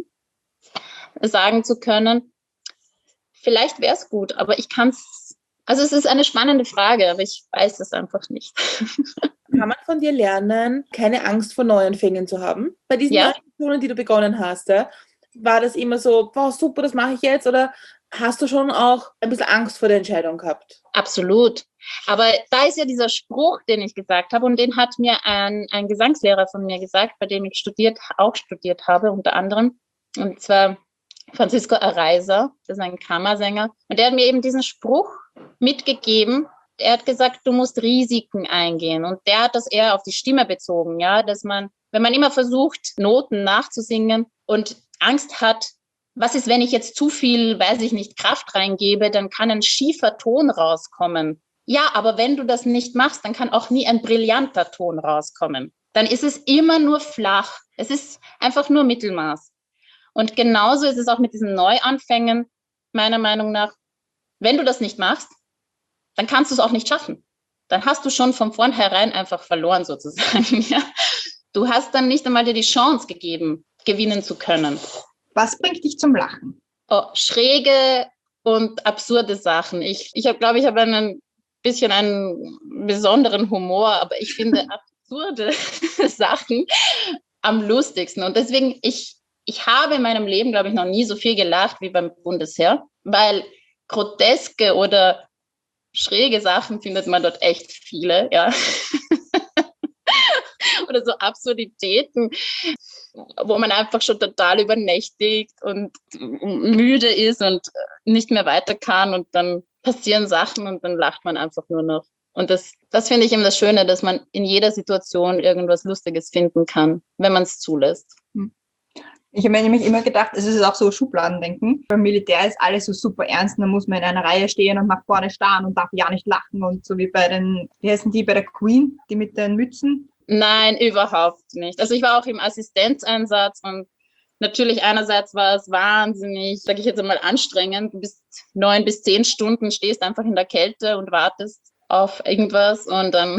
sagen zu können, vielleicht wäre es gut, aber ich kann es, also es ist eine spannende Frage, aber ich weiß es einfach nicht. Kann man von dir lernen, keine Angst vor Neuanfängen zu haben? Bei diesen Ja. Aktionen, die du begonnen hast, ja, war das immer so, wow, super, das mache ich jetzt? Oder hast du schon auch ein bisschen Angst vor der Entscheidung gehabt? Absolut. Aber da ist ja dieser Spruch, den ich gesagt habe, und den hat mir ein, ein Gesangslehrer von mir gesagt, bei dem ich studiert, auch studiert habe, unter anderem. Und zwar Francisco Araiza, das ist ein Kammersänger. Und der hat mir eben diesen Spruch mitgegeben. Er hat gesagt, du musst Risiken eingehen. Und der hat das eher auf die Stimme bezogen, ja, dass man, wenn man immer versucht, Noten nachzusingen und Angst hat, was ist, wenn ich jetzt zu viel, weiß ich nicht, Kraft reingebe, dann kann ein schiefer Ton rauskommen. Ja, aber wenn du das nicht machst, dann kann auch nie ein brillanter Ton rauskommen. Dann ist es immer nur flach. Es ist einfach nur Mittelmaß. Und genauso ist es auch mit diesen Neuanfängen, meiner Meinung nach. Wenn du das nicht machst, dann kannst du es auch nicht schaffen. Dann hast du schon von vornherein einfach verloren sozusagen. Ja? Du hast dann nicht einmal dir die Chance gegeben, gewinnen zu können. Was bringt dich zum Lachen? Oh, schräge und absurde Sachen. Ich, ich habe, glaube ich, habe ein bisschen einen besonderen Humor, aber ich finde absurde Sachen am lustigsten. Und deswegen, ich, ich habe in meinem Leben, glaube ich, noch nie so viel gelacht wie beim Bundesheer, weil groteske oder schräge Sachen findet man dort echt viele, ja. Oder so Absurditäten, wo man einfach schon total übernächtigt und müde ist und nicht mehr weiter kann und dann passieren Sachen und dann lacht man einfach nur noch. Und das, das finde ich eben das Schöne, dass man in jeder Situation irgendwas Lustiges finden kann, wenn man es zulässt. Ich habe mir nämlich immer gedacht, es ist auch so Schubladendenken. Beim Militär ist alles so super ernst, da muss man in einer Reihe stehen und nach vorne starren und darf ja nicht lachen und so wie bei den, wie heißen die, bei der Queen, die mit den Mützen. Nein, überhaupt nicht. Also ich war auch im Assistenzeinsatz und natürlich einerseits war es wahnsinnig, sage ich jetzt einmal, anstrengend. Du bist neun bis zehn Stunden, stehst einfach in der Kälte und wartest auf irgendwas und dann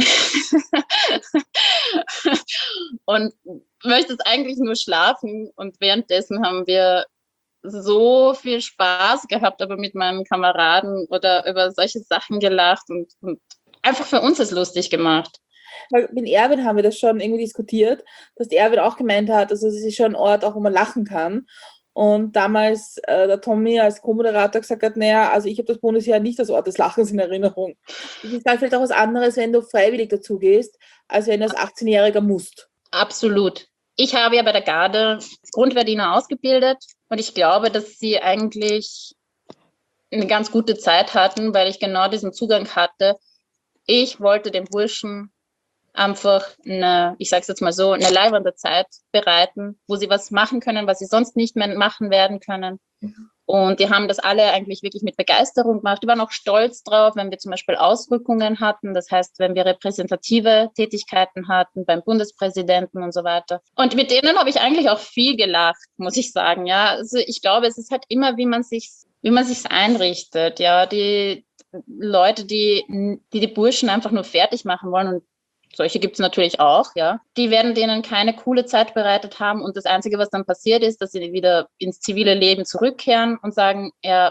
und möchtest eigentlich nur schlafen. Und währenddessen haben wir so viel Spaß gehabt, aber mit meinen Kameraden oder über solche Sachen gelacht und, und einfach für uns es lustig gemacht. Weil mit Erwin haben wir das schon irgendwie diskutiert, dass der Erwin auch gemeint hat, also es ist schon ein Ort, auch wo man lachen kann. Und damals äh, der Tommy als Co-Moderator gesagt hat, naja, also ich habe das Bundesheer nicht als Ort des Lachens in Erinnerung. Es ist halt vielleicht auch was anderes, wenn du freiwillig dazu gehst, als wenn du als achtzehnjähriger musst. Absolut. Ich habe ja bei der Garde Grundwehrdiener ausgebildet und ich glaube, dass sie eigentlich eine ganz gute Zeit hatten, weil ich genau diesen Zugang hatte. Ich wollte den Burschen einfach eine, ich sage es jetzt mal so, eine leibende Zeit bereiten, wo sie was machen können, was sie sonst nicht mehr machen werden können. Und die haben das alle eigentlich wirklich mit Begeisterung gemacht. Die waren auch stolz drauf, wenn wir zum Beispiel Ausrückungen hatten. Das heißt, wenn wir repräsentative Tätigkeiten hatten beim Bundespräsidenten und so weiter. Und mit denen habe ich eigentlich auch viel gelacht, muss ich sagen. Ja, also ich glaube, es ist halt immer, wie man sich, wie man sich's einrichtet. Ja, die Leute, die, die die Burschen einfach nur fertig machen wollen und solche gibt es natürlich auch, ja. Die werden denen keine coole Zeit bereitet haben und das Einzige, was dann passiert ist, dass sie wieder ins zivile Leben zurückkehren und sagen, ja,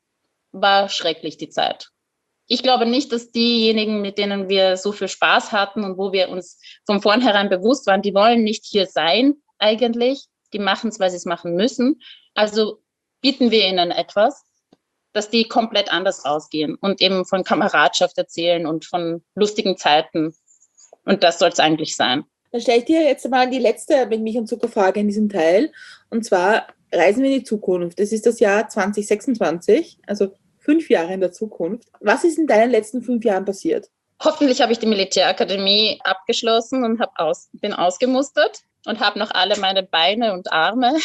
war schrecklich die Zeit. Ich glaube nicht, dass diejenigen, mit denen wir so viel Spaß hatten und wo wir uns von vornherein bewusst waren, die wollen nicht hier sein eigentlich, die machen es, weil sie es machen müssen. Also bieten wir ihnen etwas, dass die komplett anders rausgehen und eben von Kameradschaft erzählen und von lustigen Zeiten. Und das soll es eigentlich sein. Dann stelle ich dir jetzt mal die letzte mit Milch und Zucker Frage in diesem Teil. Und zwar reisen wir in die Zukunft. Das ist das Jahr zwanzig sechsundzwanzig, also fünf Jahre in der Zukunft. Was ist in deinen letzten fünf Jahren passiert? Hoffentlich habe ich die Militärakademie abgeschlossen und hab aus, bin ausgemustert und habe noch alle meine Beine und Arme.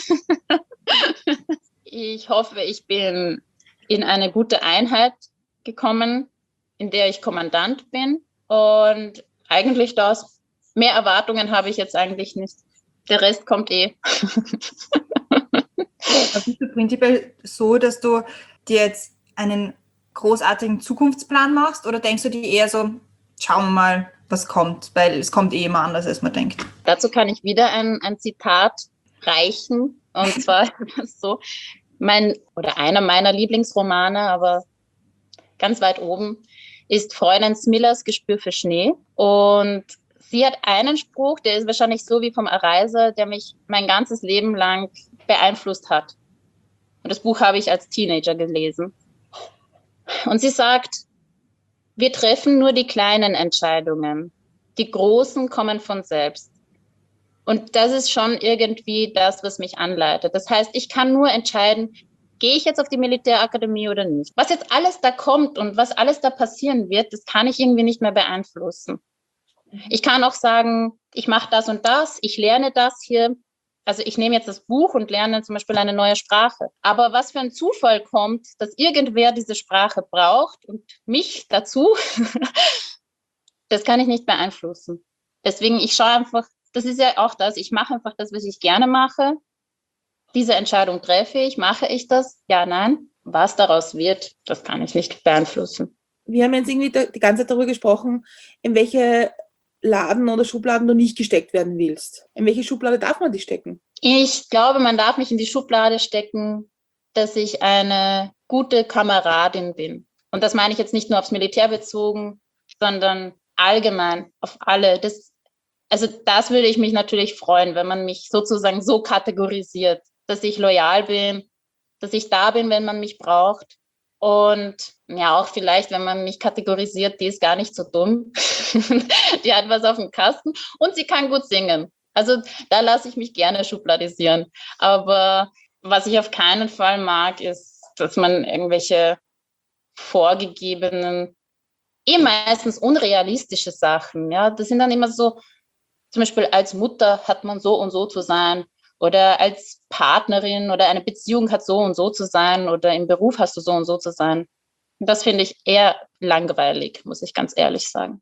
Ich hoffe, ich bin in eine gute Einheit gekommen, in der ich Kommandant bin. Und eigentlich das. Mehr Erwartungen habe ich jetzt eigentlich nicht. Der Rest kommt eh. Bist du prinzipiell so, dass du dir jetzt einen großartigen Zukunftsplan machst oder denkst du dir eher so, schauen wir mal, was kommt, weil es kommt eh immer anders, als man denkt? Dazu kann ich wieder ein, ein Zitat reichen. Und zwar so, mein oder einer meiner Lieblingsromane, aber ganz weit oben, ist Fräulein Smillers Gespür für Schnee. Und sie hat einen Spruch, der ist wahrscheinlich so wie vom Areiser, der mich mein ganzes Leben lang beeinflusst hat. Und das Buch habe ich als Teenager gelesen. Und sie sagt, wir treffen nur die kleinen Entscheidungen. Die großen kommen von selbst. Und das ist schon irgendwie das, was mich anleitet. Das heißt, ich kann nur entscheiden, gehe ich jetzt auf die Militärakademie oder nicht? Was jetzt alles da kommt und was alles da passieren wird, das kann ich irgendwie nicht mehr beeinflussen. Ich kann auch sagen, ich mache das und das, ich lerne das hier. Also ich nehme jetzt das Buch und lerne zum Beispiel eine neue Sprache. Aber was für ein Zufall kommt, dass irgendwer diese Sprache braucht und mich dazu, das kann ich nicht beeinflussen. Deswegen, ich schaue einfach, das ist ja auch das, ich mache einfach das, was ich gerne mache. Diese Entscheidung treffe ich, mache ich das? Ja, nein. Was daraus wird, das kann ich nicht beeinflussen. Wir haben jetzt irgendwie die ganze Zeit darüber gesprochen, in welche Laden oder Schubladen du nicht gesteckt werden willst. In welche Schublade darf man dich stecken? Ich glaube, man darf mich in die Schublade stecken, dass ich eine gute Kameradin bin. Und das meine ich jetzt nicht nur aufs Militär bezogen, sondern allgemein auf alle. Das, also das würde ich mich natürlich freuen, wenn man mich sozusagen so kategorisiert, dass ich loyal bin, dass ich da bin, wenn man mich braucht. Und ja, auch vielleicht, wenn man mich kategorisiert, die ist gar nicht so dumm. Die hat was auf dem Kasten und sie kann gut singen. Also da lasse ich mich gerne schubladisieren. Aber was ich auf keinen Fall mag, ist, dass man irgendwelche vorgegebenen, eh meistens unrealistische Sachen, ja, das sind dann immer so, zum Beispiel als Mutter hat man so und so zu sein Oder als Partnerin oder eine Beziehung hat so und so zu sein oder im Beruf hast du so und so zu sein. Und das finde ich eher langweilig, muss ich ganz ehrlich sagen.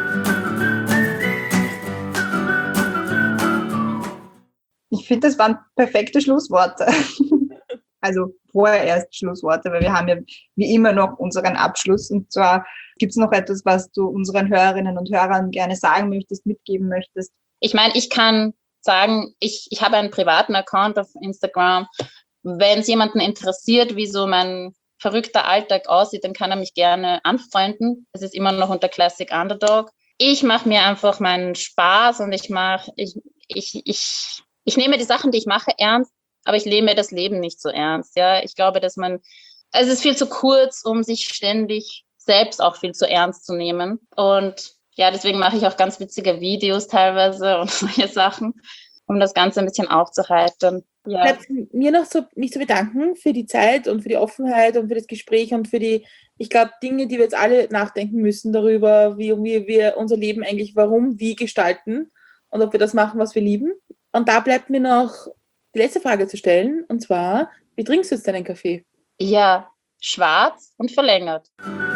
Ich finde, das waren perfekte Schlussworte. Also vorerst Schlussworte, weil wir haben ja wie immer noch unseren Abschluss. Und zwar gibt es noch etwas, was du unseren Hörerinnen und Hörern gerne sagen möchtest, mitgeben möchtest. Ich meine, ich kann sagen, ich, ich habe einen privaten Account auf Instagram. Wenn es jemanden interessiert, wie so mein verrückter Alltag aussieht, dann kann er mich gerne anfreunden. Es ist immer noch unter Classic Underdog. Ich mache mir einfach meinen Spaß und ich mache, ich, ich, ich, ich nehme die Sachen, die ich mache, ernst, aber ich lebe mir das Leben nicht so ernst. Ja, ich glaube, dass man, es ist viel zu kurz, um sich ständig selbst auch viel zu ernst zu nehmen. Und ja, deswegen mache ich auch ganz witzige Videos teilweise und solche Sachen, um das Ganze ein bisschen aufzuheitern. Ja. Bleibt mir noch so, mich zu bedanken für die Zeit und für die Offenheit und für das Gespräch und für die, ich glaube, Dinge, die wir jetzt alle nachdenken müssen darüber, wie, wie wir unser Leben eigentlich warum, wie gestalten und ob wir das machen, was wir lieben. Und da bleibt mir noch die letzte Frage zu stellen, und zwar, wie trinkst du jetzt deinen Kaffee? Ja, schwarz und verlängert.